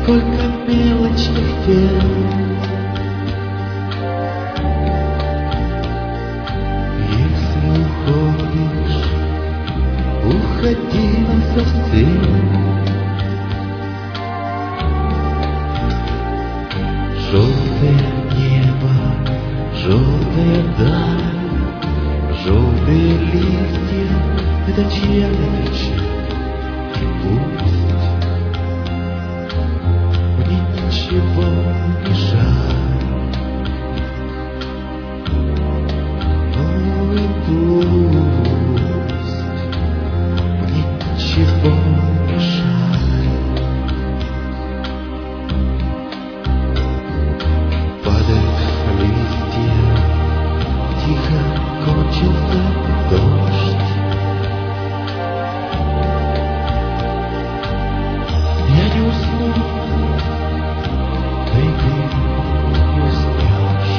сколько мелочных дел. Если уходишь, уходи насовсем. Желтое небо, желтая даль, желтые листья — это чья-то печаль. И пусть мне ничего не жаль, ну и пусть мне ничего не жаль. Падают листья, тихо кончился дождь. Я не усну, да и ты не уснешь.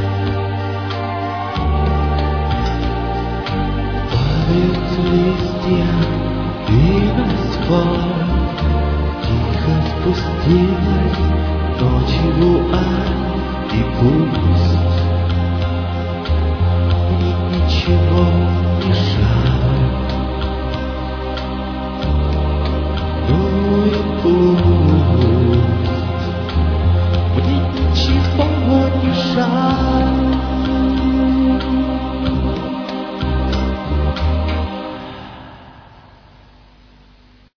Падают листья, и на асфальт тихо спустилась ночью вуаль. И пусть мне ничего не жаль, ну и пусть мне ничего не жаль.